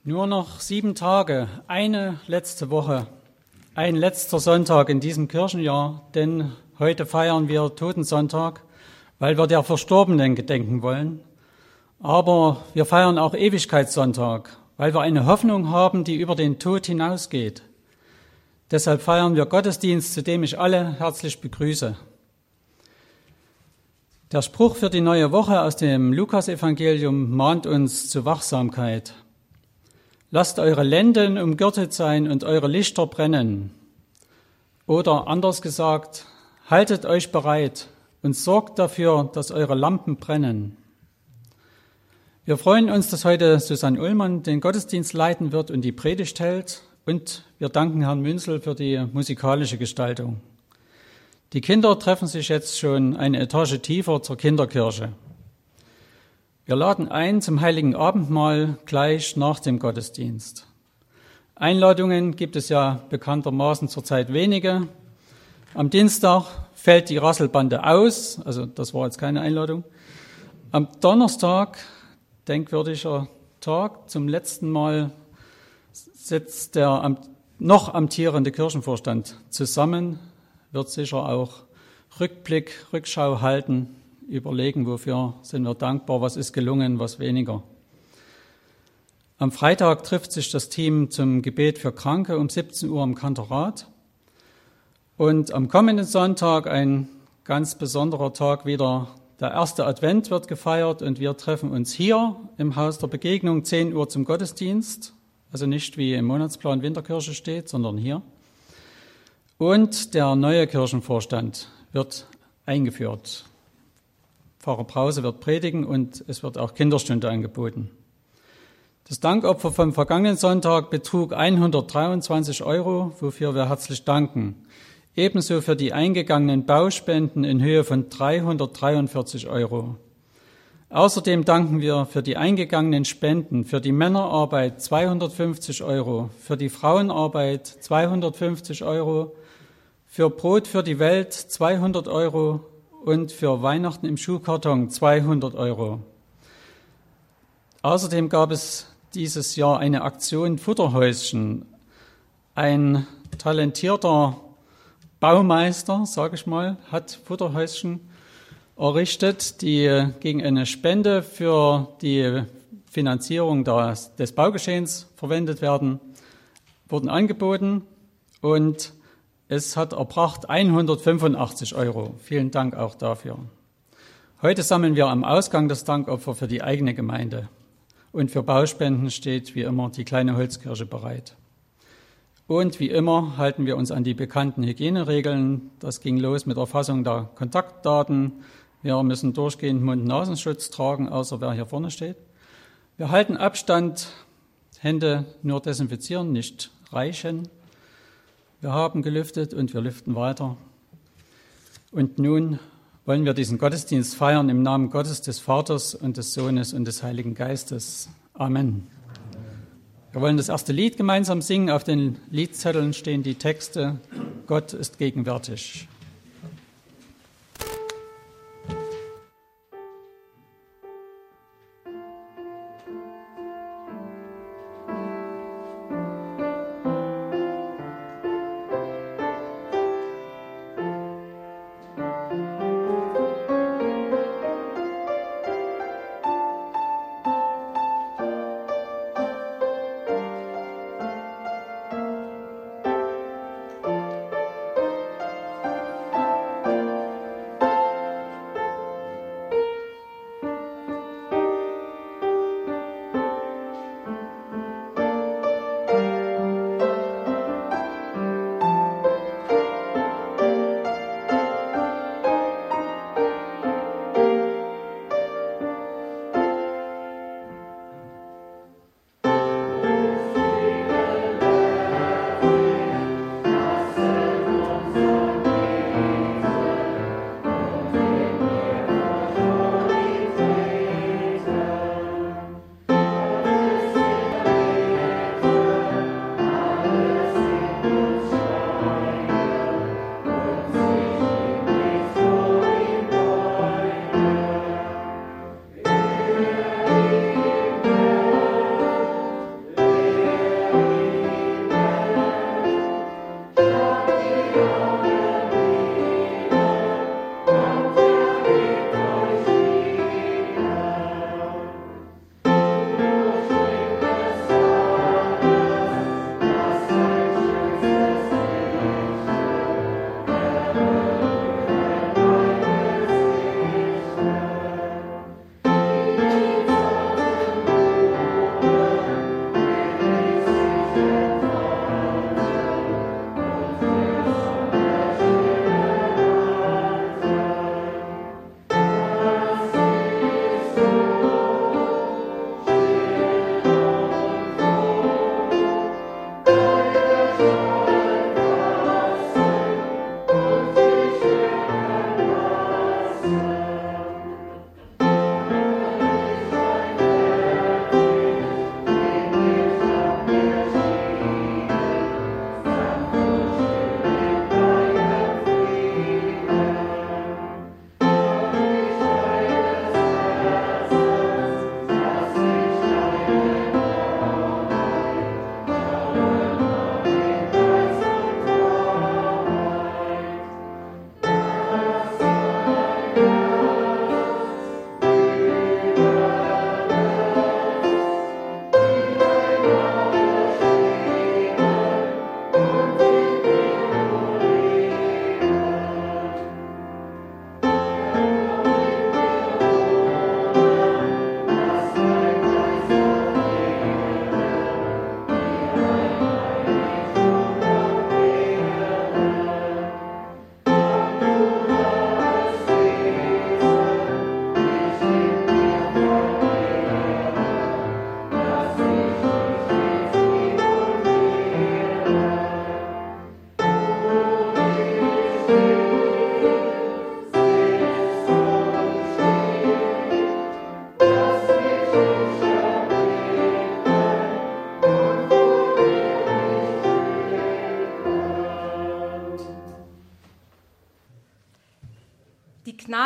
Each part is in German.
Nur noch 7 Tage, eine letzte Woche, ein letzter Sonntag in diesem Kirchenjahr, denn heute feiern wir Totensonntag, weil wir der Verstorbenen gedenken wollen. Aber wir feiern auch Ewigkeitssonntag, weil wir eine Hoffnung haben, die über den Tod hinausgeht. Deshalb feiern wir Gottesdienst, zu dem ich alle herzlich begrüße. Der Spruch für die neue Woche aus dem Lukasevangelium mahnt uns zu Wachsamkeit. Lasst eure Lenden umgürtet sein und eure Lichter brennen. Oder anders gesagt, haltet euch bereit und sorgt dafür, dass eure Lampen brennen. Wir freuen uns, dass heute Susanne Ullmann den Gottesdienst leiten wird und die Predigt hält. Und wir danken Herrn Münzel für die musikalische Gestaltung. Die Kinder treffen sich jetzt schon eine Etage tiefer zur Kinderkirche. Wir laden ein zum Heiligen Abendmahl gleich nach dem Gottesdienst. Einladungen gibt es ja bekanntermaßen zurzeit wenige. Am Dienstag fällt die Rasselbande aus, also das war jetzt keine Einladung. Am Donnerstag, denkwürdiger Tag, zum letzten Mal sitzt der noch amtierende Kirchenvorstand zusammen, wird sicher auch Rückblick, Rückschau halten, überlegen, wofür sind wir dankbar, was ist gelungen, was weniger. Am Freitag trifft sich das Team zum Gebet für Kranke um 17 Uhr im Kantorat. Und am kommenden Sonntag, ein ganz besonderer Tag wieder, der erste Advent wird gefeiert und wir treffen uns hier im Haus der Begegnung 10 Uhr zum Gottesdienst. Also nicht wie im Monatsplan Winterkirche steht, sondern hier. Und der neue Kirchenvorstand wird eingeführt. Pfarrer Brause wird predigen und es wird auch Kinderstunde angeboten. Das Dankopfer vom vergangenen Sonntag betrug 123 €, wofür wir herzlich danken. Ebenso für die eingegangenen Bauspenden in Höhe von 343 €. Außerdem danken wir für die eingegangenen Spenden für die Männerarbeit 250 €, für die Frauenarbeit 250 €, für Brot für die Welt 200 € und für Weihnachten im Schuhkarton 200 €. Außerdem gab es dieses Jahr eine Aktion Futterhäuschen. Ein talentierter Baumeister, sage ich mal, hat Futterhäuschen errichtet, die gegen eine Spende für die Finanzierung des Baugeschehens verwendet werden, wurden angeboten und es hat erbracht 185 €. Vielen Dank auch dafür. Heute sammeln wir am Ausgang das Dankopfer für die eigene Gemeinde. Und für Bauspenden steht wie immer die kleine Holzkirche bereit. Und wie immer halten wir uns an die bekannten Hygieneregeln. Das ging los mit Erfassung der Kontaktdaten. Wir müssen durchgehend Mund-Nasenschutz tragen, außer wer hier vorne steht. Wir halten Abstand, Hände nur desinfizieren, nicht reichen. Wir haben gelüftet und wir lüften weiter. Und nun wollen wir diesen Gottesdienst feiern im Namen Gottes, des Vaters und des Sohnes und des Heiligen Geistes. Amen. Wir wollen das erste Lied gemeinsam singen. Auf den Liedzetteln stehen die Texte: Gott ist gegenwärtig.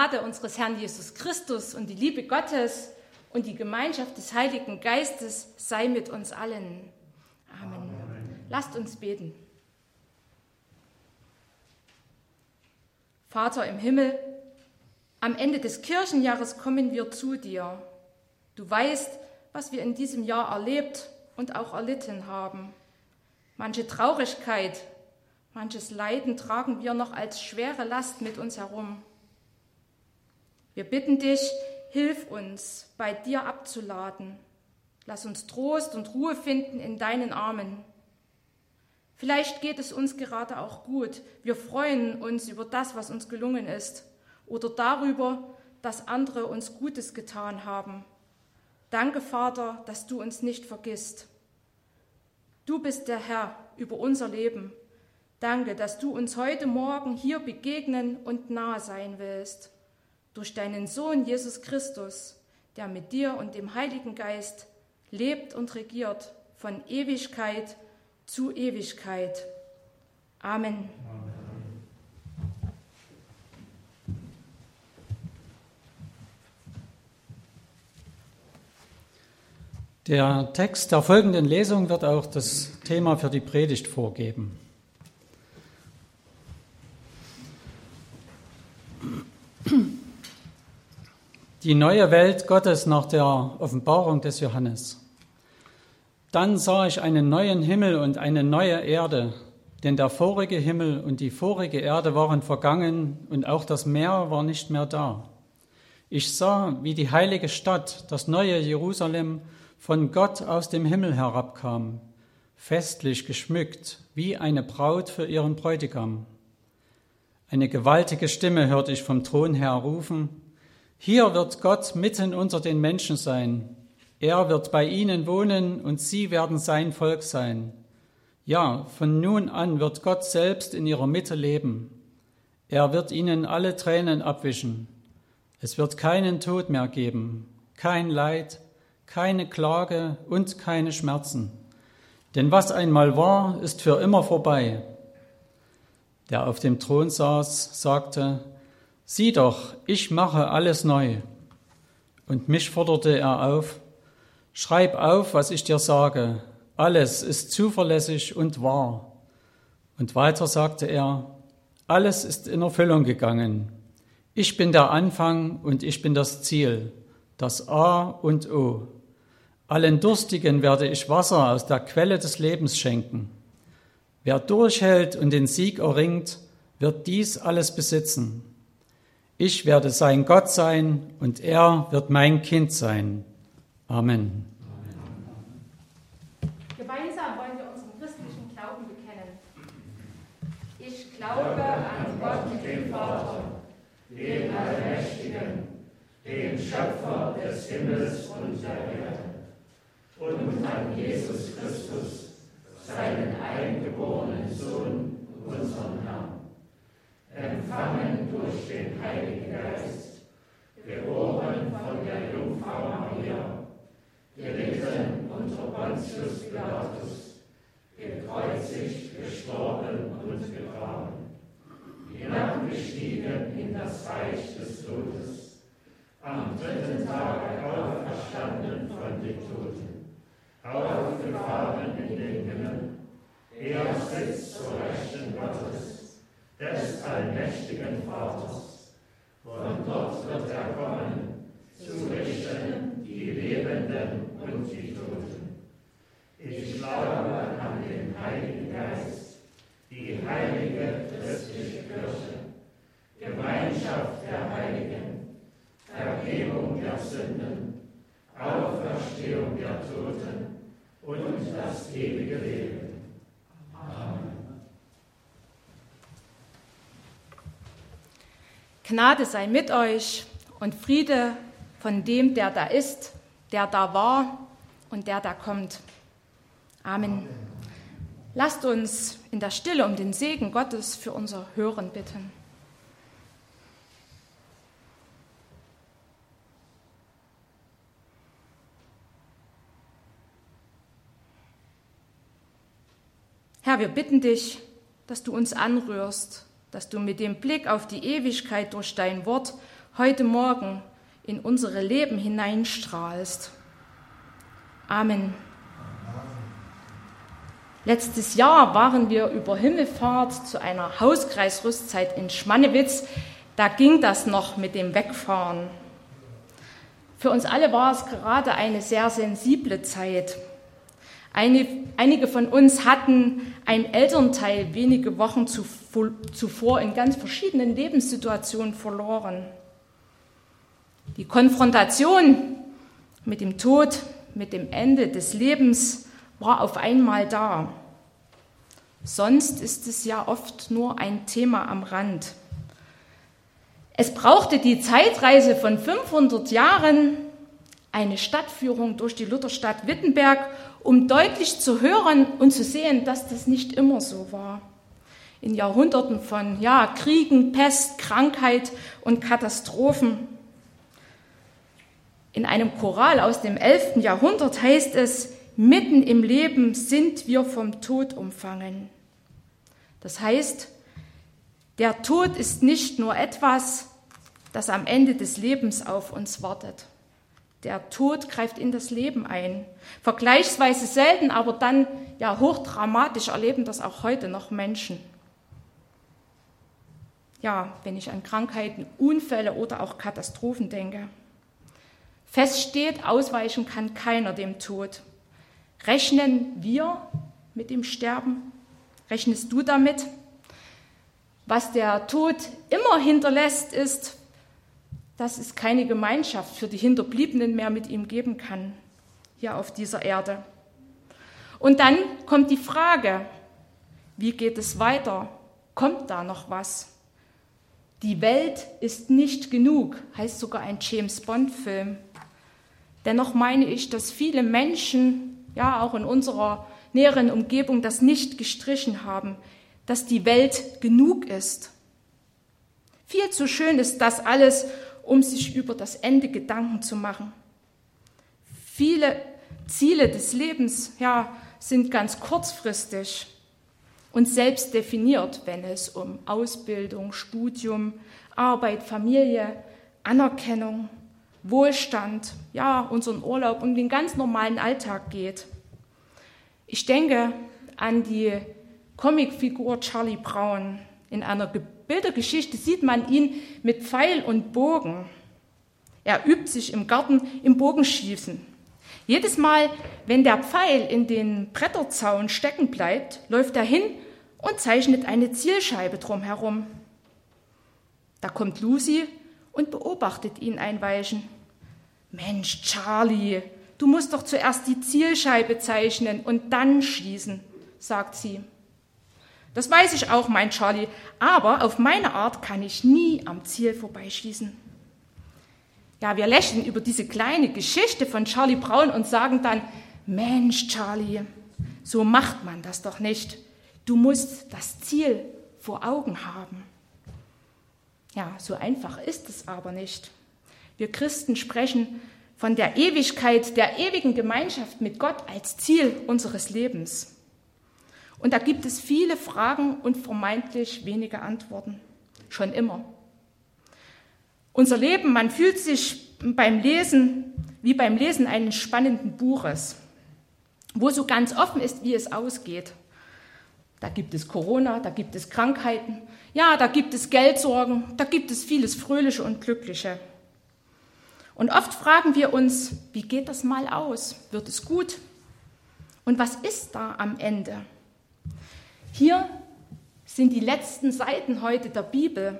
Gnade unseres Herrn Jesus Christus und die Liebe Gottes und die Gemeinschaft des Heiligen Geistes sei mit uns allen. Amen. Lasst uns beten. Vater im Himmel, am Ende des Kirchenjahres kommen wir zu dir. Du weißt, was wir in diesem Jahr erlebt und auch erlitten haben. Manche Traurigkeit, manches Leiden tragen wir noch als schwere Last mit uns herum. Wir bitten dich, hilf uns, bei dir abzuladen. Lass uns Trost und Ruhe finden in deinen Armen. Vielleicht geht es uns gerade auch gut. Wir freuen uns über das, was uns gelungen ist, oder darüber, dass andere uns Gutes getan haben. Danke, Vater, dass du uns nicht vergisst. Du bist der Herr über unser Leben. Danke, dass du uns heute Morgen hier begegnen und nahe sein willst. Durch deinen Sohn Jesus Christus, der mit dir und dem Heiligen Geist lebt und regiert von Ewigkeit zu Ewigkeit. Amen. Der Text der folgenden Lesung wird auch das Thema für die Predigt vorgeben. Die neue Welt Gottes nach der Offenbarung des Johannes. Dann sah ich einen neuen Himmel und eine neue Erde, denn der vorige Himmel und die vorige Erde waren vergangen und auch das Meer war nicht mehr da. Ich sah, wie die heilige Stadt, das neue Jerusalem, von Gott aus dem Himmel herabkam, festlich geschmückt, wie eine Braut für ihren Bräutigam. Eine gewaltige Stimme hörte ich vom Thron her rufen: Hier wird Gott mitten unter den Menschen sein. Er wird bei ihnen wohnen und sie werden sein Volk sein. Ja, von nun an wird Gott selbst in ihrer Mitte leben. Er wird ihnen alle Tränen abwischen. Es wird keinen Tod mehr geben, kein Leid, keine Klage und keine Schmerzen. Denn was einmal war, ist für immer vorbei. Der auf dem Thron saß, sagte: Sieh doch, ich mache alles neu. Und mich forderte er auf: Schreib auf, was ich dir sage. Alles ist zuverlässig und wahr. Und weiter sagte er: Alles ist in Erfüllung gegangen. Ich bin der Anfang und ich bin das Ziel, das A und O. Allen Durstigen werde ich Wasser aus der Quelle des Lebens schenken. Wer durchhält und den Sieg erringt, wird dies alles besitzen. Ich werde sein Gott sein und er wird mein Kind sein. Amen. Gemeinsam wollen wir unseren christlichen Glauben bekennen. Ich glaube an Gott, den Vater, den Allmächtigen, den Schöpfer des Himmels und der Erde, und an Jesus Christus, seinen eingeborenen Sohn, unseren Herrn, empfangen durch den Heiligen Geist, geboren von der Jungfrau Maria, gelitten unter Pontius Pilatus, gekreuzigt, gestorben und begraben, hinabgestiegen in das Reich des Todes, am dritten Tage auferstanden von den Toten, aufgefahren in den Himmel. Er sitzt zur Rechten Gottes, des allmächtigen Vaters. Von dort wird er kommen, zu richten die Lebenden und die Toten. Ich glaube an den Heiligen Geist, die heilige christliche Kirche, Gemeinschaft der Heiligen, Vergebung der Sünden, Auferstehung der Toten und das ewige Leben. Amen. Gnade sei mit euch und Friede von dem, der da ist, der da war und der da kommt. Amen. Lasst uns in der Stille um den Segen Gottes für unser Hören bitten. Herr, wir bitten dich, dass du uns anrührst, dass du mit dem Blick auf die Ewigkeit durch dein Wort heute Morgen in unsere Leben hineinstrahlst. Amen. Letztes Jahr waren wir über Himmelfahrt zu einer Hauskreisrüstzeit in Schmannewitz. Da ging das noch mit dem Wegfahren. Für uns alle war es gerade eine sehr sensible Zeit. Einige von uns hatten einen Elternteil wenige Wochen zuvor in ganz verschiedenen Lebenssituationen verloren. Die Konfrontation mit dem Tod, mit dem Ende des Lebens war auf einmal da. Sonst ist es ja oft nur ein Thema am Rand. Es brauchte die Zeitreise von 500 Jahren, eine Stadtführung durch die Lutherstadt Wittenberg, um deutlich zu hören und zu sehen, dass das nicht immer so war. In Jahrhunderten von Kriegen, Pest, Krankheit und Katastrophen. In einem Choral aus dem 11. Jahrhundert heißt es: Mitten im Leben sind wir vom Tod umfangen. Das heißt, der Tod ist nicht nur etwas, das am Ende des Lebens auf uns wartet. Der Tod greift in das Leben ein. Vergleichsweise selten, aber dann hochdramatisch erleben das auch heute noch Menschen. Ja, wenn ich an Krankheiten, Unfälle oder auch Katastrophen denke. Fest steht, ausweichen kann keiner dem Tod. Rechnen wir mit dem Sterben? Rechnest du damit? Was der Tod immer hinterlässt, ist, dass es keine Gemeinschaft für die Hinterbliebenen mehr mit ihm geben kann, hier auf dieser Erde. Und dann kommt die Frage, wie geht es weiter? Kommt da noch was? Die Welt ist nicht genug, heißt sogar ein James-Bond-Film. Dennoch meine ich, dass viele Menschen, auch in unserer näheren Umgebung, das nicht gestrichen haben, dass die Welt genug ist. Viel zu schön ist das alles, um sich über das Ende Gedanken zu machen. Viele Ziele des Lebens, sind ganz kurzfristig und selbst definiert, wenn es um Ausbildung, Studium, Arbeit, Familie, Anerkennung, Wohlstand, unseren Urlaub und den ganz normalen Alltag geht. Ich denke an die Comicfigur Charlie Brown. In einer Bildergeschichte sieht man ihn mit Pfeil und Bogen. Er übt sich im Garten im Bogenschießen. Jedes Mal, wenn der Pfeil in den Bretterzaun stecken bleibt, läuft er hin und zeichnet eine Zielscheibe drumherum. Da kommt Lucy und beobachtet ihn ein Weilchen. Mensch, Charlie, du musst doch zuerst die Zielscheibe zeichnen und dann schießen, sagt sie. Das weiß ich auch, meint Charlie, aber auf meine Art kann ich nie am Ziel vorbeischießen. Wir lächeln über diese kleine Geschichte von Charlie Brown und sagen dann, Mensch, Charlie, so macht man das doch nicht. Du musst das Ziel vor Augen haben. So einfach ist es aber nicht. Wir Christen sprechen von der Ewigkeit, der ewigen Gemeinschaft mit Gott als Ziel unseres Lebens. Und da gibt es viele Fragen und vermeintlich wenige Antworten. Schon immer. Unser Leben, man fühlt sich beim Lesen wie beim Lesen eines spannenden Buches, wo so ganz offen ist, wie es ausgeht. Da gibt es Corona, da gibt es Krankheiten, da gibt es Geldsorgen, da gibt es vieles Fröhliche und Glückliche. Und oft fragen wir uns, wie geht das mal aus? Wird es gut? Und was ist da am Ende? Hier sind die letzten Seiten heute der Bibel.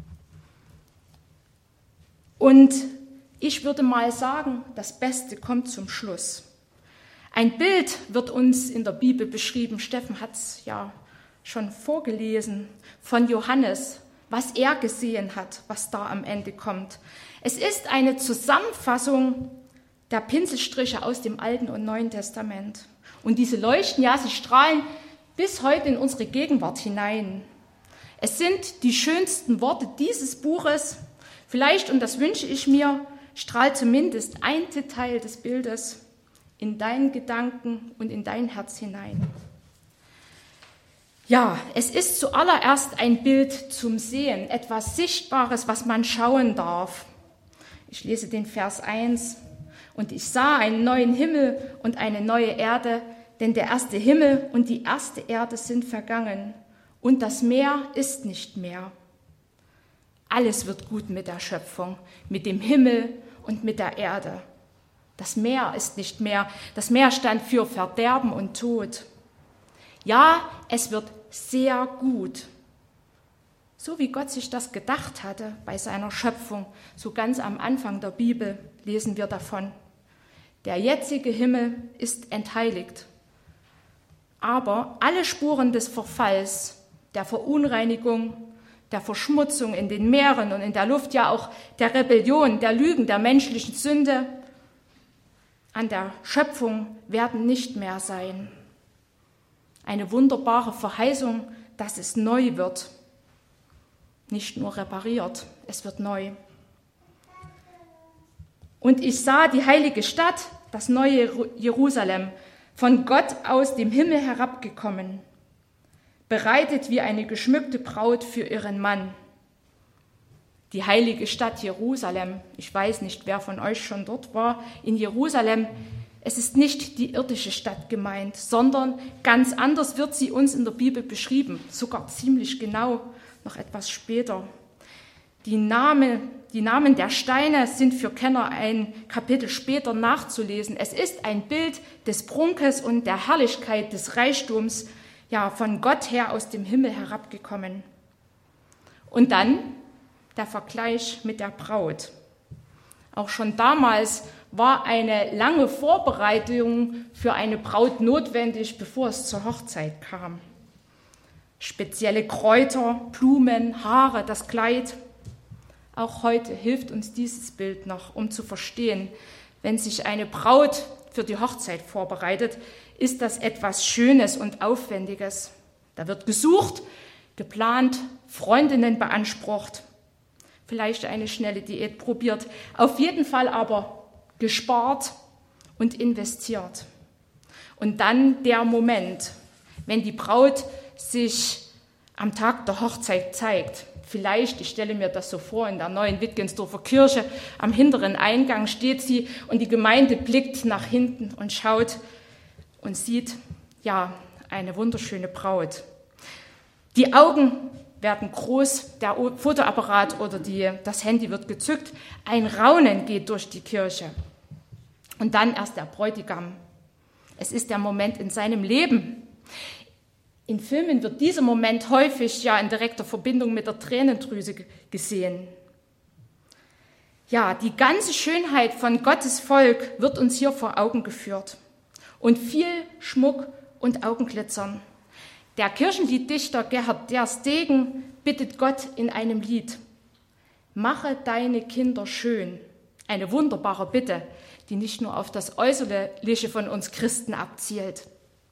Und ich würde mal sagen, das Beste kommt zum Schluss. Ein Bild wird uns in der Bibel beschrieben, Steffen hat es schon vorgelesen, von Johannes, was er gesehen hat, was da am Ende kommt. Es ist eine Zusammenfassung der Pinselstriche aus dem Alten und Neuen Testament. Und diese leuchten, sie strahlen bis heute in unsere Gegenwart hinein. Es sind die schönsten Worte dieses Buches. Vielleicht, und das wünsche ich mir, strahlt zumindest ein Detail des Bildes in deinen Gedanken und in dein Herz hinein. Ja, es ist zuallererst ein Bild zum Sehen, etwas Sichtbares, was man schauen darf. Ich lese den Vers 1. Und ich sah einen neuen Himmel und eine neue Erde, denn der erste Himmel und die erste Erde sind vergangen und das Meer ist nicht mehr. Alles wird gut mit der Schöpfung, mit dem Himmel und mit der Erde. Das Meer ist nicht mehr. Das Meer stand für Verderben und Tod. Ja, es wird sehr gut. So wie Gott sich das gedacht hatte bei seiner Schöpfung, so ganz am Anfang der Bibel lesen wir davon. Der jetzige Himmel ist entheiligt. Aber alle Spuren des Verfalls, der Verunreinigung, der Verschmutzung in den Meeren und in der Luft, ja auch der Rebellion, der Lügen, der menschlichen Sünde an der Schöpfung werden nicht mehr sein. Eine wunderbare Verheißung, dass es neu wird. Nicht nur repariert, es wird neu. Und ich sah die heilige Stadt, das neue Jerusalem, von Gott aus dem Himmel herabgekommen, bereitet wie eine geschmückte Braut für ihren Mann. Die heilige Stadt Jerusalem, ich weiß nicht, wer von euch schon dort war, in Jerusalem. Es ist nicht die irdische Stadt gemeint, sondern ganz anders wird sie uns in der Bibel beschrieben, sogar ziemlich genau, noch etwas später. Die Namen der Steine sind für Kenner ein Kapitel später nachzulesen. Es ist ein Bild des Prunkes und der Herrlichkeit des Reichtums, ja, von Gott her aus dem Himmel herabgekommen. Und dann der Vergleich mit der Braut. Auch schon damals war eine lange Vorbereitung für eine Braut notwendig, bevor es zur Hochzeit kam. Spezielle Kräuter, Blumen, Haare, das Kleid. Auch heute hilft uns dieses Bild noch, um zu verstehen, wenn sich eine Braut für die Hochzeit vorbereitet, ist das etwas Schönes und Aufwendiges. Da wird gesucht, geplant, Freundinnen beansprucht, vielleicht eine schnelle Diät probiert, auf jeden Fall aber gespart und investiert. Und dann der Moment, wenn die Braut sich am Tag der Hochzeit zeigt. Vielleicht, ich stelle mir das so vor, in der neuen Wittgensdorfer Kirche, am hinteren Eingang steht sie und die Gemeinde blickt nach hinten und schaut und sieht, ja, eine wunderschöne Braut. Die Augen werden groß, der Fotoapparat oder das Handy wird gezückt, ein Raunen geht durch die Kirche. Und dann erst der Bräutigam. Es ist der Moment in seinem Leben. In Filmen wird dieser Moment häufig ja in direkter Verbindung mit der Tränendrüse gesehen. Ja, die ganze Schönheit von Gottes Volk wird uns hier vor Augen geführt. Und viel Schmuck und Augenglitzern. Der Kirchenlieddichter Gerhard der Stegen bittet Gott in einem Lied: Mache deine Kinder schön. Eine wunderbare Bitte, die nicht nur auf das Äußerliche von uns Christen abzielt.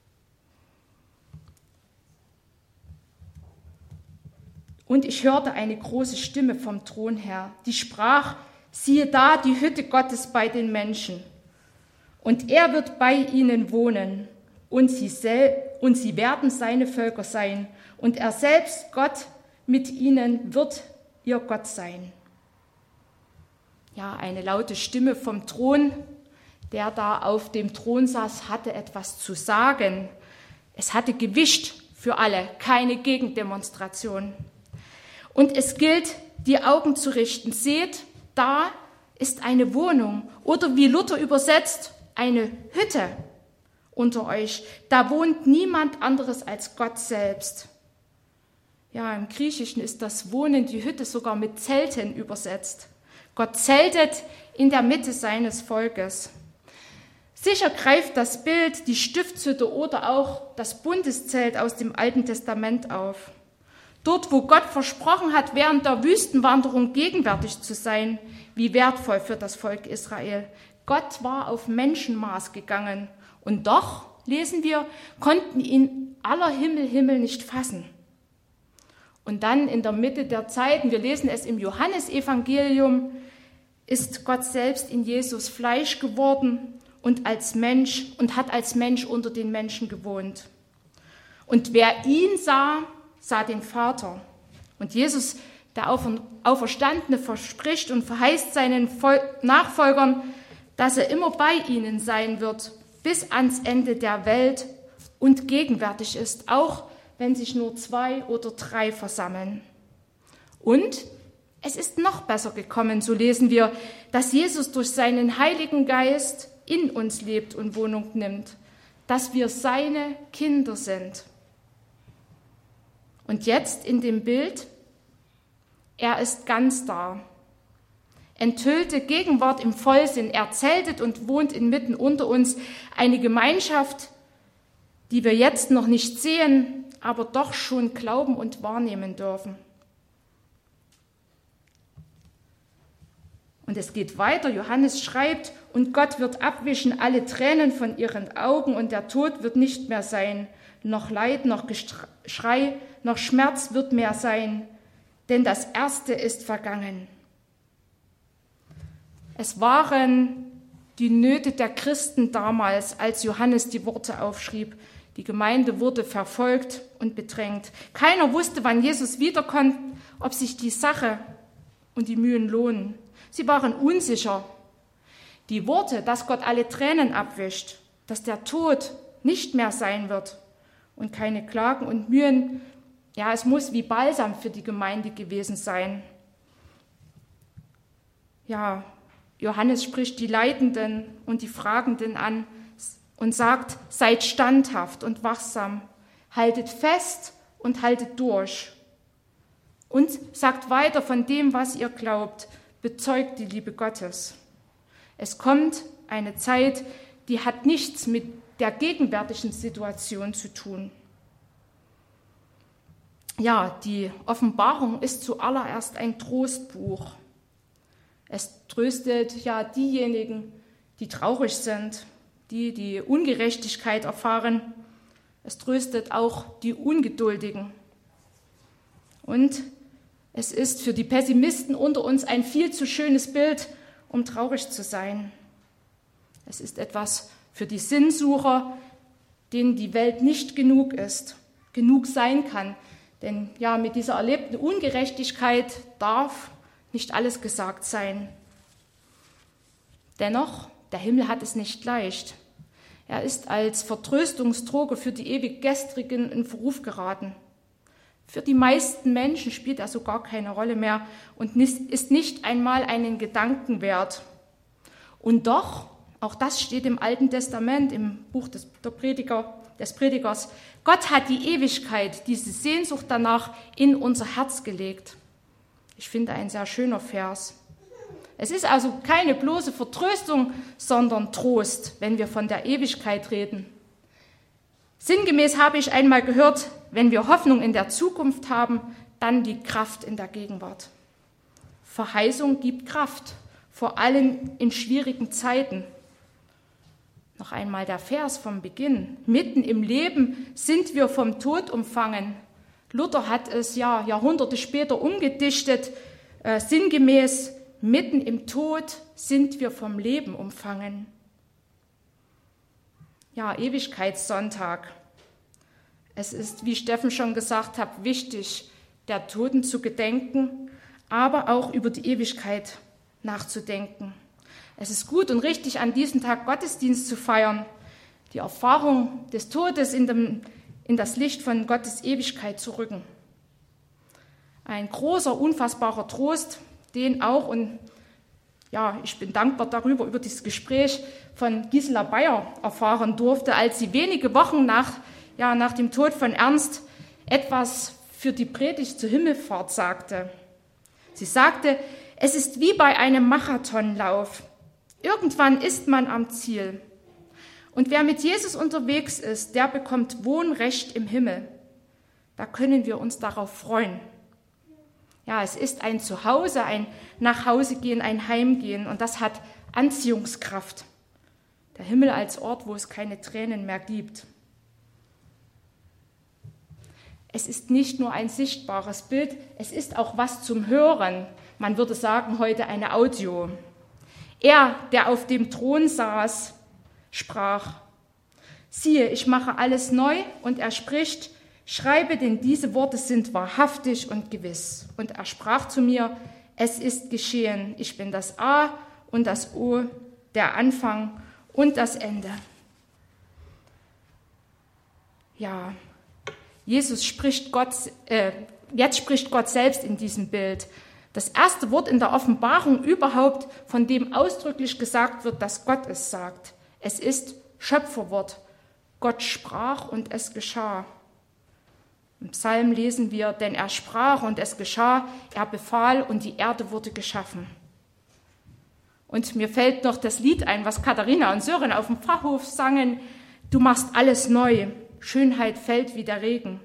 Und ich hörte eine große Stimme vom Thron her, die sprach: Siehe da, die Hütte Gottes bei den Menschen. Und er wird bei ihnen wohnen, und sie werden seine Völker sein. Und er selbst, Gott, mit ihnen wird ihr Gott sein. Ja, eine laute Stimme vom Thron, der da auf dem Thron saß, hatte etwas zu sagen. Es hatte Gewicht für alle, keine Gegendemonstration. Und es gilt, die Augen zu richten. Seht, da ist eine Wohnung oder wie Luther übersetzt, eine Hütte unter euch. Da wohnt niemand anderes als Gott selbst. Ja, im Griechischen ist das Wohnen, die Hütte, sogar mit Zelten übersetzt. Gott zeltet in der Mitte seines Volkes. Sicher greift das Bild die Stiftshütte oder auch das Bundeszelt aus dem Alten Testament auf. Dort, wo Gott versprochen hat, während der Wüstenwanderung gegenwärtig zu sein, wie wertvoll für das Volk Israel. Gott war auf Menschenmaß gegangen und doch, lesen wir, konnten ihn aller Himmel nicht fassen. Und dann in der Mitte der Zeiten, wir lesen es im Johannesevangelium, ist Gott selbst in Jesus Fleisch geworden und als Mensch und hat als Mensch unter den Menschen gewohnt. Und wer ihn sah, sah den Vater. Und Jesus, der Auferstandene, verspricht und verheißt seinen Nachfolgern, dass er immer bei ihnen sein wird, bis ans Ende der Welt und gegenwärtig ist, auch wenn sich nur 2 oder 3 versammeln. Und es ist noch besser gekommen, so lesen wir, dass Jesus durch seinen Heiligen Geist in uns lebt und Wohnung nimmt, dass wir seine Kinder sind. Und jetzt in dem Bild, er ist ganz da. Enthüllte Gegenwart im Vollsinn, er zeltet und wohnt inmitten unter uns, eine Gemeinschaft, die wir jetzt noch nicht sehen, aber doch schon glauben und wahrnehmen dürfen. Und es geht weiter, Johannes schreibt, und Gott wird abwischen alle Tränen von ihren Augen und der Tod wird nicht mehr sein, noch Leid, noch Geschrei, noch Schmerz wird mehr sein, denn das Erste ist vergangen. Es waren die Nöte der Christen damals, als Johannes die Worte aufschrieb. Die Gemeinde wurde verfolgt und bedrängt. Keiner wusste, wann Jesus wiederkommt, ob sich die Sache und die Mühen lohnen. Sie waren unsicher. Die Worte, dass Gott alle Tränen abwischt, dass der Tod nicht mehr sein wird und keine Klagen und Mühen, ja, es muss wie Balsam für die Gemeinde gewesen sein. Ja, Johannes spricht die Leidenden und die Fragenden an und sagt, seid standhaft und wachsam, haltet fest und haltet durch. Und sagt weiter von dem, was ihr glaubt, bezeugt die Liebe Gottes. Es kommt eine Zeit, die hat nichts mit der gegenwärtigen Situation zu tun. Ja, die Offenbarung ist zuallererst ein Trostbuch. Es tröstet ja diejenigen, die traurig sind, die Ungerechtigkeit erfahren. Es tröstet auch die Ungeduldigen. Und es ist für die Pessimisten unter uns ein viel zu schönes Bild, um traurig zu sein. Es ist etwas für die Sinnsucher, denen die Welt nicht genug ist, genug sein kann. Denn ja, mit dieser erlebten Ungerechtigkeit darf nicht alles gesagt sein. Dennoch, der Himmel hat es nicht leicht. Er ist als Vertröstungsdroge für die ewig Gestrigen in Verruf geraten. Für die meisten Menschen spielt er so gar keine Rolle mehr und ist nicht einmal einen Gedanken wert. Und doch, auch das steht im Alten Testament, im Buch des Predigers, Gott hat die Ewigkeit, diese Sehnsucht danach in unser Herz gelegt. Ich finde ein sehr schöner Vers. Es ist also keine bloße Vertröstung, sondern Trost, wenn wir von der Ewigkeit reden. Sinngemäß habe ich einmal gehört, wenn wir Hoffnung in der Zukunft haben, dann die Kraft in der Gegenwart. Verheißung gibt Kraft, vor allem in schwierigen Zeiten. Noch einmal der Vers vom Beginn. Mitten im Leben sind wir vom Tod umfangen. Luther hat es ja Jahrhunderte später umgedichtet, sinngemäß, mitten im Tod sind wir vom Leben umfangen. Ja, Ewigkeitssonntag. Es ist, wie Steffen schon gesagt hat, wichtig, der Toten zu gedenken, aber auch über die Ewigkeit nachzudenken. Es ist gut und richtig, an diesem Tag Gottesdienst zu feiern, die Erfahrung des Todes in das Licht von Gottes Ewigkeit zu rücken. Ein großer, unfassbarer Trost, den auch, und ja, ich bin dankbar darüber, über dieses Gespräch von Gisela Bayer erfahren durfte, als sie wenige Wochen nach dem Tod von Ernst etwas für die Predigt zur Himmelfahrt sagte. Sie sagte, es ist wie bei einem Marathonlauf. Irgendwann ist man am Ziel. Und wer mit Jesus unterwegs ist, der bekommt Wohnrecht im Himmel. Da können wir uns darauf freuen. Ja, es ist ein Zuhause, ein Nachhausegehen, ein Heimgehen, und das hat Anziehungskraft. Der Himmel als Ort, wo es keine Tränen mehr gibt. Es ist nicht nur ein sichtbares Bild, es ist auch was zum Hören. Man würde sagen, heute eine Audio. Er, der auf dem Thron saß, sprach, siehe, ich mache alles neu, und er spricht, Schreibe, denn diese Worte sind wahrhaftig und gewiss. Und er sprach zu mir, es ist geschehen. Ich bin das A und das O, der Anfang und das Ende. Ja, jetzt spricht Gott selbst in diesem Bild. Das erste Wort in der Offenbarung überhaupt, von dem ausdrücklich gesagt wird, dass Gott es sagt. Es ist Schöpferwort. Gott sprach und es geschah. Im Psalm lesen wir, denn er sprach und es geschah, er befahl und die Erde wurde geschaffen. Und mir fällt noch das Lied ein, was Katharina und Sören auf dem Pfarrhof sangen, du machst alles neu, Schönheit fällt wie der Regen.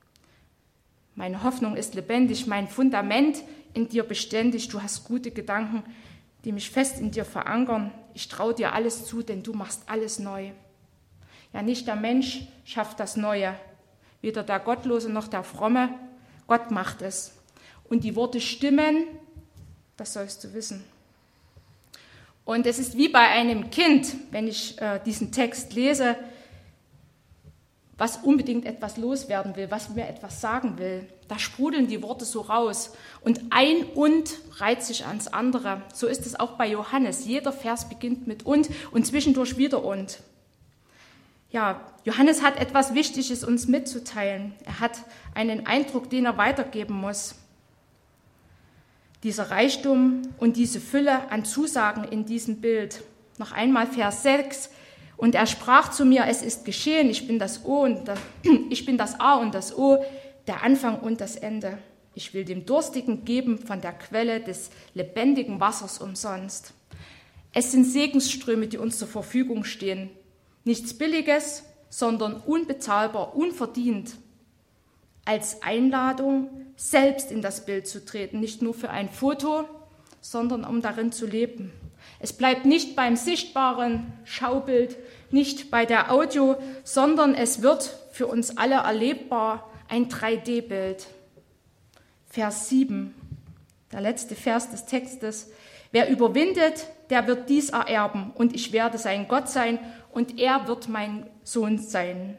Meine Hoffnung ist lebendig, mein Fundament in dir beständig. Du hast gute Gedanken, die mich fest in dir verankern. Ich traue dir alles zu, denn du machst alles neu. Ja, nicht der Mensch schafft das Neue, weder der Gottlose noch der Fromme. Gott macht es. Und die Worte stimmen, das sollst du wissen. Und es ist wie bei einem Kind, wenn ich diesen Text lese, was unbedingt etwas loswerden will, was mir etwas sagen will. Da sprudeln die Worte so raus. Und ein Und reiht sich ans andere. So ist es auch bei Johannes. Jeder Vers beginnt mit Und zwischendurch wieder Und. Ja, Johannes hat etwas Wichtiges uns mitzuteilen. Er hat einen Eindruck, den er weitergeben muss. Dieser Reichtum und diese Fülle an Zusagen in diesem Bild. Noch einmal Vers 6. Und er sprach zu mir, es ist geschehen, ich bin das A und das O, der Anfang und das Ende. Ich will dem Durstigen geben von der Quelle des lebendigen Wassers umsonst. Es sind Segensströme, die uns zur Verfügung stehen. Nichts Billiges, sondern unbezahlbar, unverdient. Als Einladung, selbst in das Bild zu treten, nicht nur für ein Foto, sondern um darin zu leben. Es bleibt nicht beim sichtbaren Schaubild, nicht bei der Audio, sondern es wird für uns alle erlebbar ein 3D-Bild. Vers 7, der letzte Vers des Textes. Wer überwindet, der wird dies ererben und ich werde sein Gott sein und er wird mein Sohn sein.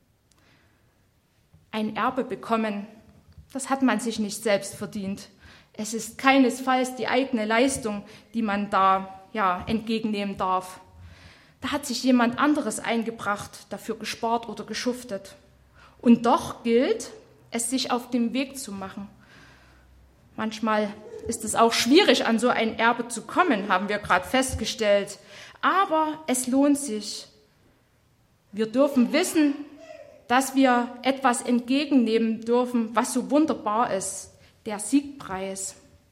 Ein Erbe bekommen, das hat man sich nicht selbst verdient. Es ist keinesfalls die eigene Leistung, die man da entgegennehmen darf. Da hat sich jemand anderes eingebracht, dafür gespart oder geschuftet. Und doch gilt es, sich auf den Weg zu machen. Manchmal ist es auch schwierig, an so ein Erbe zu kommen, haben wir gerade festgestellt. Aber es lohnt sich. Wir dürfen wissen, dass wir etwas entgegennehmen dürfen, was so wunderbar ist, der Siegpreis.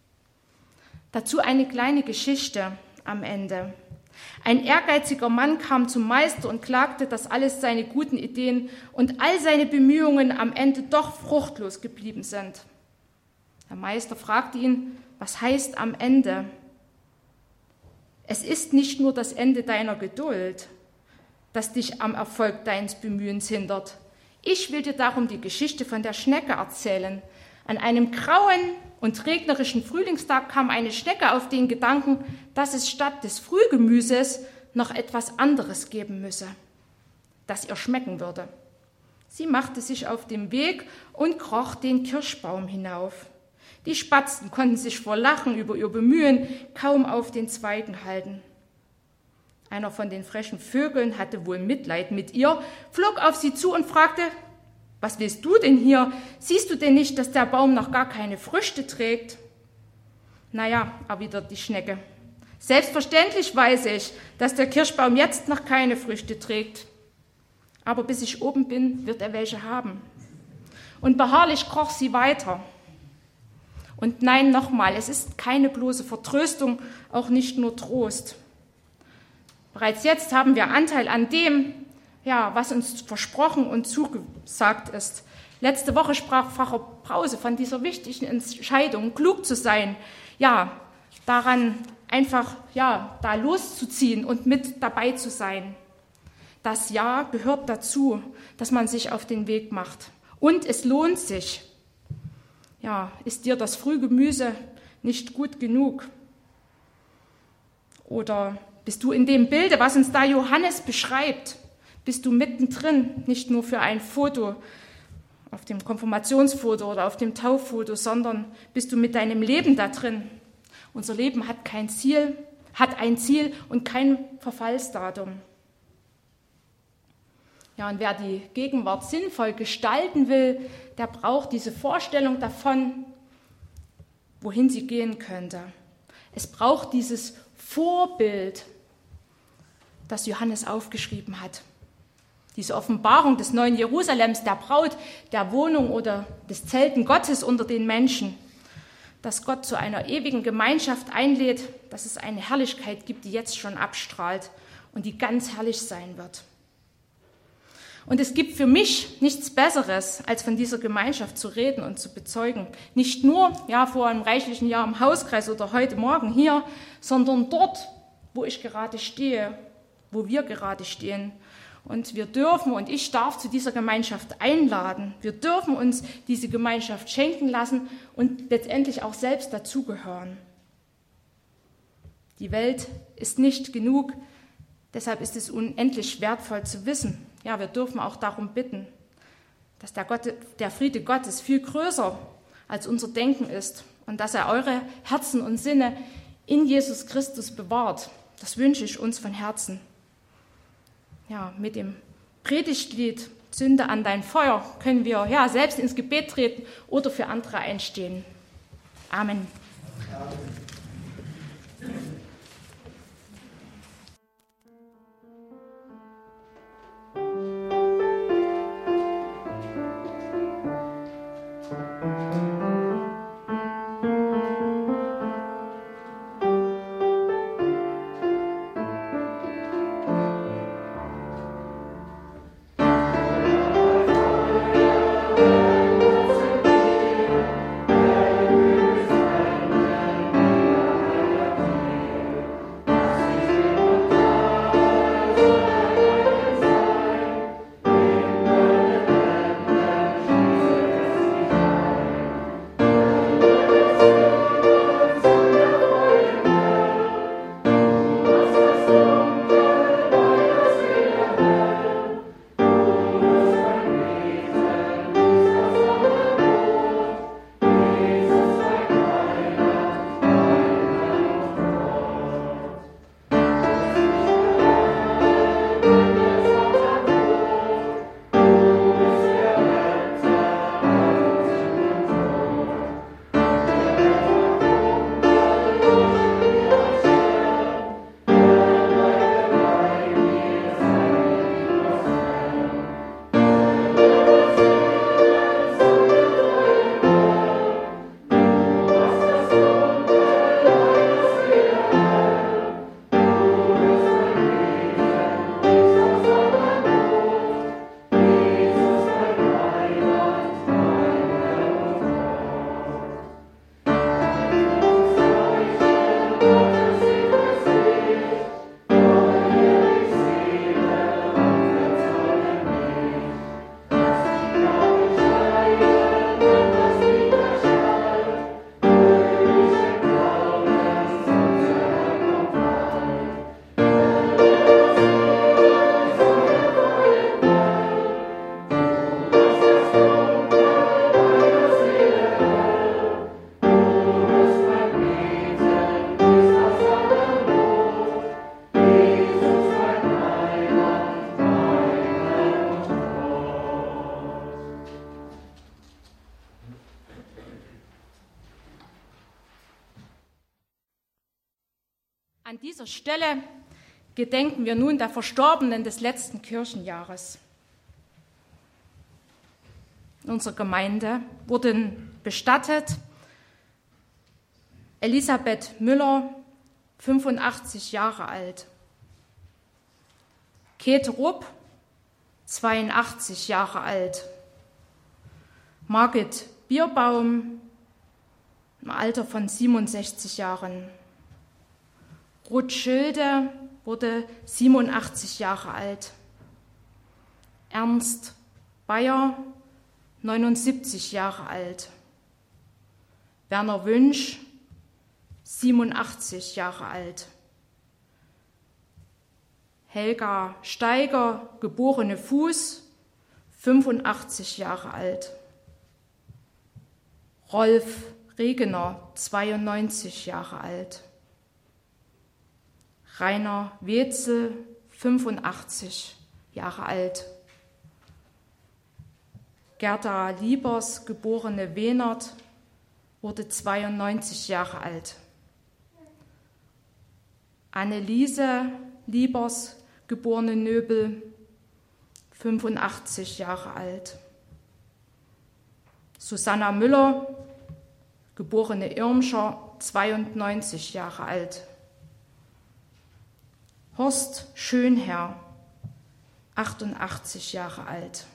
Dazu eine kleine Geschichte am Ende. Ein ehrgeiziger Mann kam zum Meister und klagte, dass alles seine guten Ideen und all seine Bemühungen am Ende doch fruchtlos geblieben sind. Der Meister fragte ihn, was heißt am Ende? Es ist nicht nur das Ende deiner Geduld, das dich am Erfolg deines Bemühens hindert. Ich will dir darum die Geschichte von der Schnecke erzählen. An einem grauen und regnerischen Frühlingstag kam eine Schnecke auf den Gedanken, dass es statt des Frühgemüses noch etwas anderes geben müsse, das ihr schmecken würde. Sie machte sich auf den Weg und kroch den Kirschbaum hinauf. Die Spatzen konnten sich vor Lachen über ihr Bemühen kaum auf den Zweigen halten. Einer von den frechen Vögeln hatte wohl Mitleid mit ihr, flog auf sie zu und fragte, was willst du denn hier? Siehst du denn nicht, dass der Baum noch gar keine Früchte trägt? Naja, erwidert die Schnecke. Selbstverständlich weiß ich, dass der Kirschbaum jetzt noch keine Früchte trägt. Aber bis ich oben bin, wird er welche haben. Und beharrlich kroch sie weiter. Und nein, nochmal, es ist keine bloße Vertröstung, auch nicht nur Trost. Bereits jetzt haben wir Anteil an dem, was uns versprochen und zugesagt ist. Letzte Woche sprach Pfarrer Brause von dieser wichtigen Entscheidung, klug zu sein, daran einfach, da loszuziehen und mit dabei zu sein. Das Ja gehört dazu, dass man sich auf den Weg macht. Und es lohnt sich. Ja, ist dir das Frühgemüse nicht gut genug? Oder bist du in dem Bilde, was uns da Johannes beschreibt? Bist du mittendrin, nicht nur für ein Foto auf dem Konfirmationsfoto oder auf dem Tauffoto, sondern bist du mit deinem Leben da drin. Unser Leben hat ein Ziel und kein Verfallsdatum. Ja, und wer die Gegenwart sinnvoll gestalten will, der braucht diese Vorstellung davon, wohin sie gehen könnte. Es braucht dieses Vorbild, das Johannes aufgeschrieben hat. Diese Offenbarung des neuen Jerusalems, der Braut, der Wohnung oder des Zelten Gottes unter den Menschen, dass Gott zu einer ewigen Gemeinschaft einlädt, dass es eine Herrlichkeit gibt, die jetzt schon abstrahlt und die ganz herrlich sein wird. Und es gibt für mich nichts Besseres, als von dieser Gemeinschaft zu reden und zu bezeugen. Nicht nur vor einem reichlichen Jahr im Hauskreis oder heute Morgen hier, sondern dort, wo ich gerade stehe, wo wir gerade stehen. Und wir dürfen und ich darf zu dieser Gemeinschaft einladen. Wir dürfen uns diese Gemeinschaft schenken lassen und letztendlich auch selbst dazugehören. Die Welt ist nicht genug, deshalb ist es unendlich wertvoll zu wissen. Ja, wir dürfen auch darum bitten, dass der Friede Gottes viel größer als unser Denken ist und dass er eure Herzen und Sinne in Jesus Christus bewahrt. Das wünsche ich uns von Herzen. Ja, mit dem Predigtlied Zünde an dein Feuer können wir selbst ins Gebet treten oder für andere einstehen. Amen. An dieser Stelle gedenken wir nun der Verstorbenen des letzten Kirchenjahres. In unserer Gemeinde wurden bestattet Elisabeth Müller, 85 Jahre alt, Käthe Rupp, 82 Jahre alt, Margit Bierbaum im Alter von 67 Jahren, Ruth Schilde wurde 87 Jahre alt, Ernst Bayer, 79 Jahre alt, Werner Wünsch, 87 Jahre alt, Helga Steiger, geborene Fuß, 85 Jahre alt, Rolf Regener, 92 Jahre alt. Rainer Wetzel, 85 Jahre alt. Gerda Liebers, geborene Wehnert, wurde 92 Jahre alt. Anneliese Liebers, geborene Nöbel, 85 Jahre alt. Susanna Müller, geborene Irmscher, 92 Jahre alt. Horst Schönherr, 88 Jahre alt.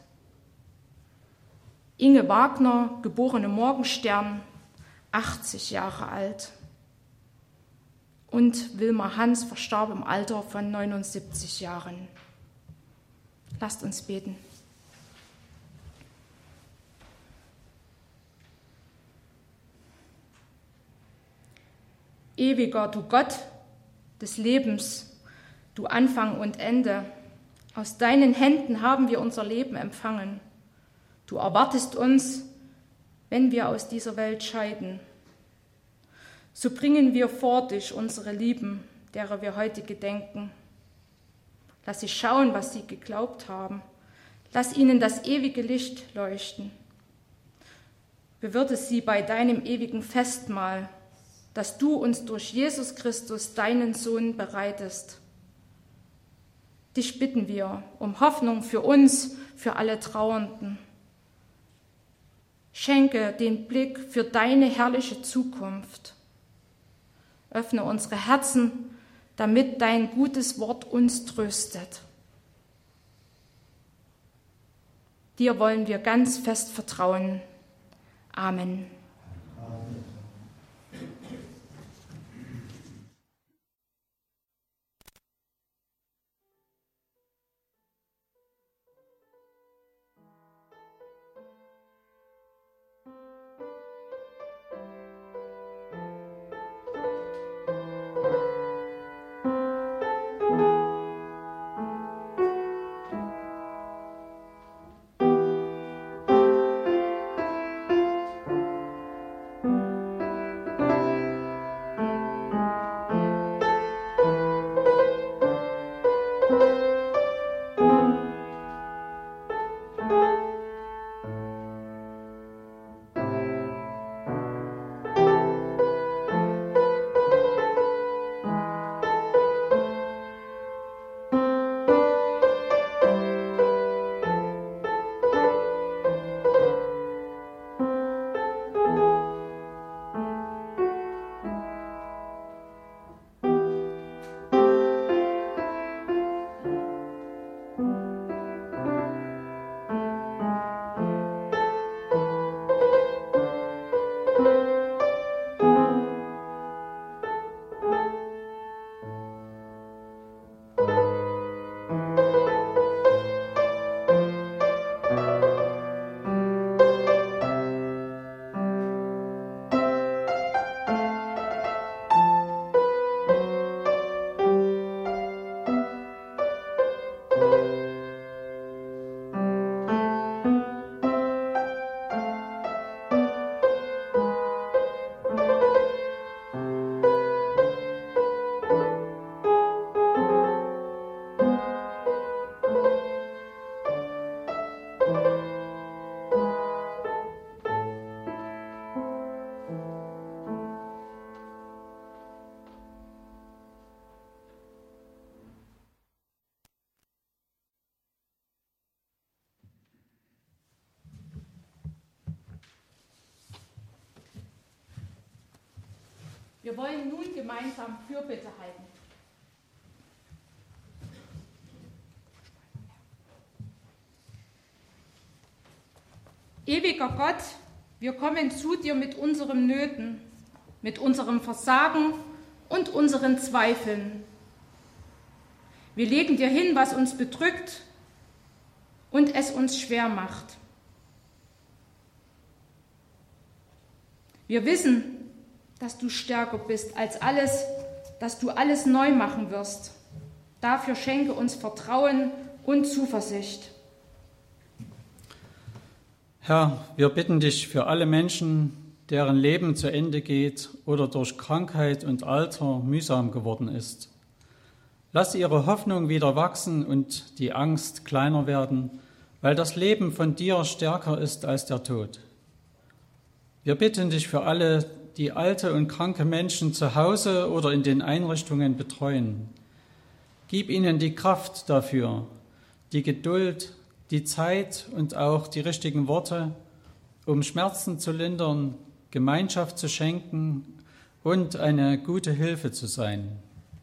Inge Wagner, geborene Morgenstern, 80 Jahre alt. Und Wilma Hans verstarb im Alter von 79 Jahren. Lasst uns beten. Ewiger du Gott des Lebens, du Anfang und Ende, aus deinen Händen haben wir unser Leben empfangen. Du erwartest uns, wenn wir aus dieser Welt scheiden. So bringen wir vor dich unsere Lieben, derer wir heute gedenken. Lass sie schauen, was sie geglaubt haben. Lass ihnen das ewige Licht leuchten. Bewirte sie bei deinem ewigen Festmahl, das du uns durch Jesus Christus, deinen Sohn, bereitest. Dich bitten wir um Hoffnung für uns, für alle Trauernden. Schenke den Blick für deine herrliche Zukunft. Öffne unsere Herzen, damit dein gutes Wort uns tröstet. Dir wollen wir ganz fest vertrauen. Amen. Wir wollen nun gemeinsam Fürbitte halten. Ewiger Gott, wir kommen zu dir mit unseren Nöten, mit unserem Versagen und unseren Zweifeln. Wir legen dir hin, was uns bedrückt und es uns schwer macht. Wir wissen, dass du stärker bist als alles, dass du alles neu machen wirst. Dafür schenke uns Vertrauen und Zuversicht. Herr, wir bitten dich für alle Menschen, deren Leben zu Ende geht oder durch Krankheit und Alter mühsam geworden ist. Lass ihre Hoffnung wieder wachsen und die Angst kleiner werden, weil das Leben von dir stärker ist als der Tod. Wir bitten dich für alle, die alte und kranke Menschen zu Hause oder in den Einrichtungen betreuen. Gib ihnen die Kraft dafür, die Geduld, die Zeit und auch die richtigen Worte, um Schmerzen zu lindern, Gemeinschaft zu schenken und eine gute Hilfe zu sein.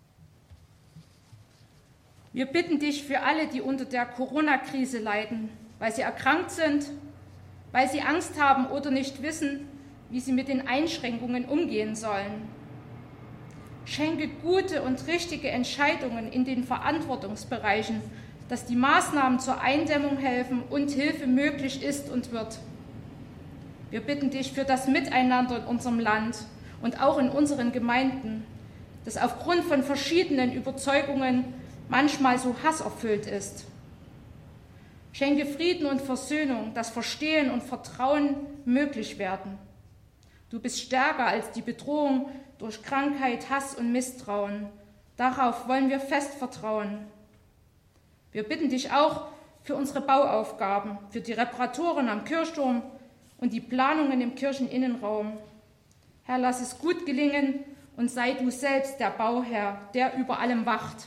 Wir bitten dich für alle, die unter der Corona-Krise leiden, weil sie erkrankt sind, weil sie Angst haben oder nicht wissen, wie sie mit den Einschränkungen umgehen sollen. Schenke gute und richtige Entscheidungen in den Verantwortungsbereichen, dass die Maßnahmen zur Eindämmung helfen und Hilfe möglich ist und wird. Wir bitten dich für das Miteinander in unserem Land und auch in unseren Gemeinden, das aufgrund von verschiedenen Überzeugungen manchmal so hasserfüllt ist. Schenke Frieden und Versöhnung, dass Verstehen und Vertrauen möglich werden. Du bist stärker als die Bedrohung durch Krankheit, Hass und Misstrauen. Darauf wollen wir fest vertrauen. Wir bitten dich auch für unsere Bauaufgaben, für die Reparaturen am Kirchturm und die Planungen im Kircheninnenraum. Herr, lass es gut gelingen und sei du selbst der Bauherr, der über allem wacht.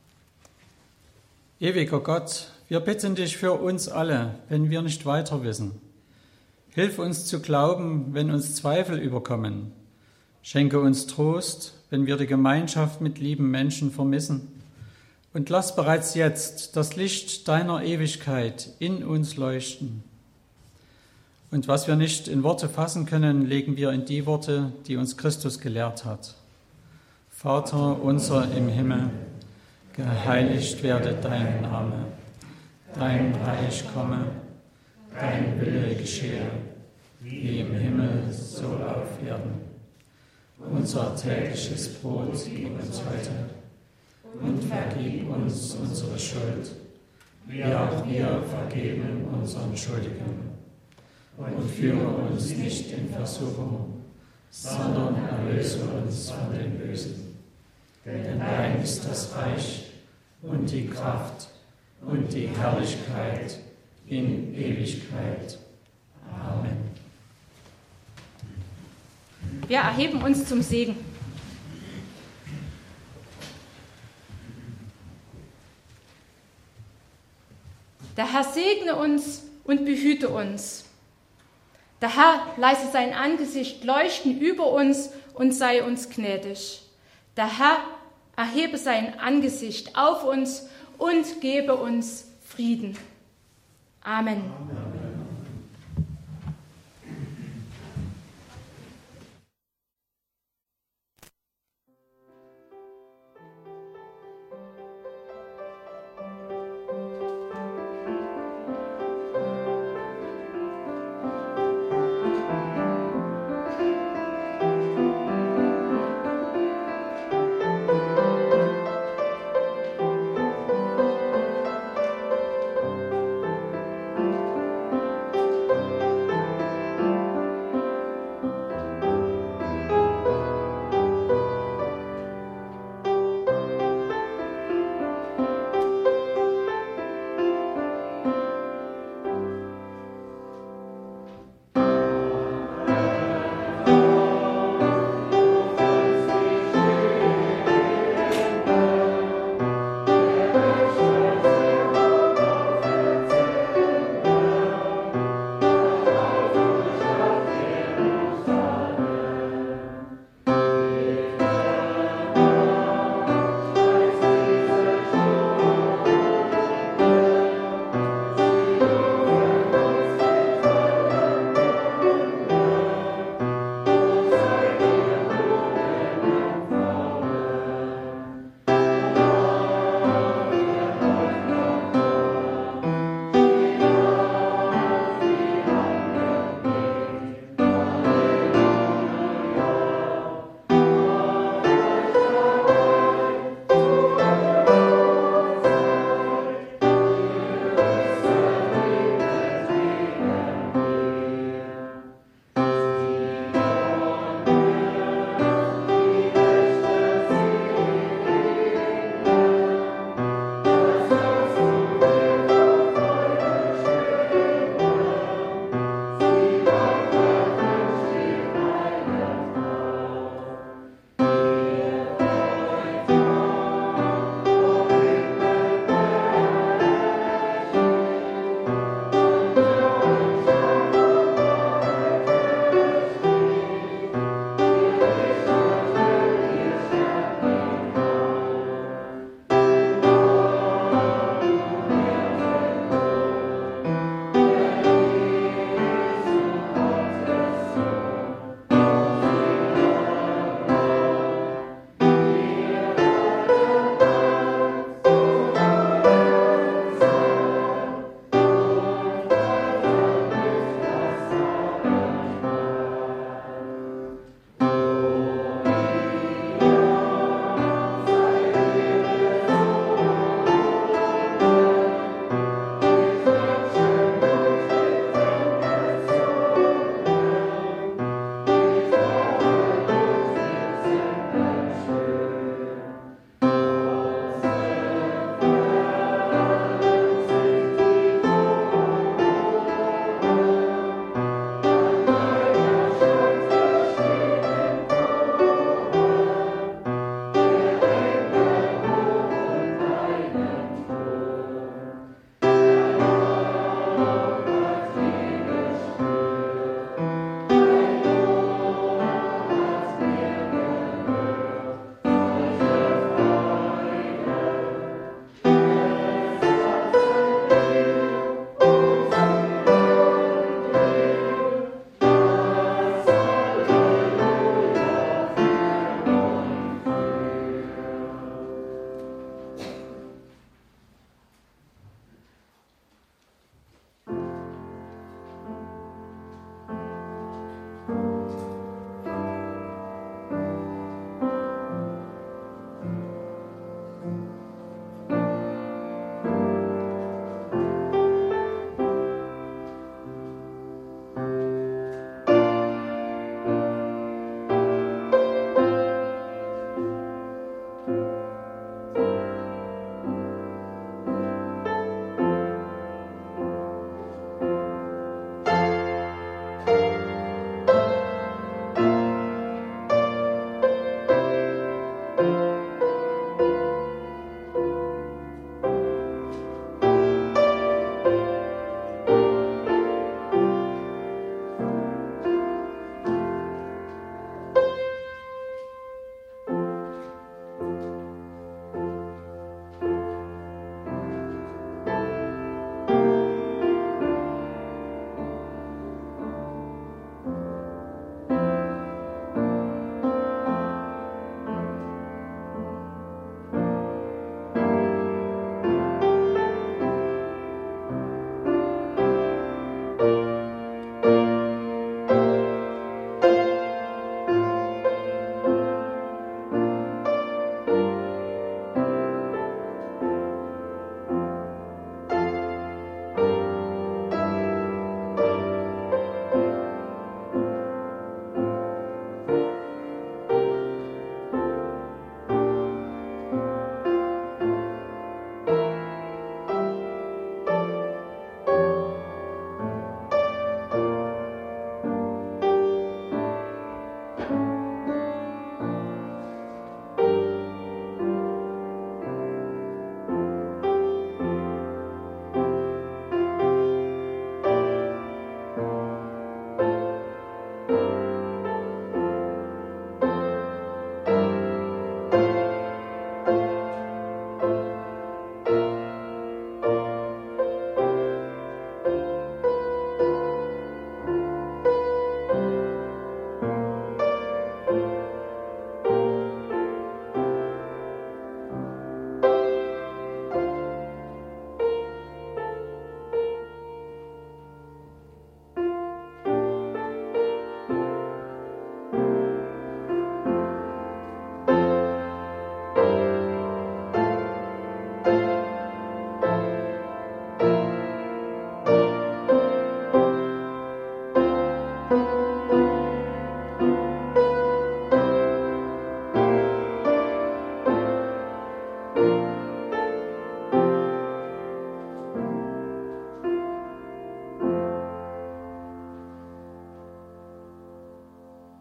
Ewiger Gott, wir bitten dich für uns alle, wenn wir nicht weiter wissen. Hilf uns zu glauben, wenn uns Zweifel überkommen. Schenke uns Trost, wenn wir die Gemeinschaft mit lieben Menschen vermissen. Und lass bereits jetzt das Licht deiner Ewigkeit in uns leuchten. Und was wir nicht in Worte fassen können, legen wir in die Worte, die uns Christus gelehrt hat. Vater unser im Himmel, geheiligt werde dein Name, dein Reich komme, dein Wille geschehe, wie im Himmel, so auf Erden. Unser tägliches Brot gib uns heute und vergib uns unsere Schuld, wie auch wir vergeben unseren Schuldigen. Und führe uns nicht in Versuchung, sondern erlöse uns von dem Bösen. Denn dein ist das Reich und die Kraft und die Herrlichkeit in Ewigkeit. Amen. Wir erheben uns zum Segen. Der Herr segne uns und behüte uns. Der Herr lasse sein Angesicht leuchten über uns und sei uns gnädig. Der Herr erhebe sein Angesicht auf uns und gebe uns Frieden. Amen. Amen.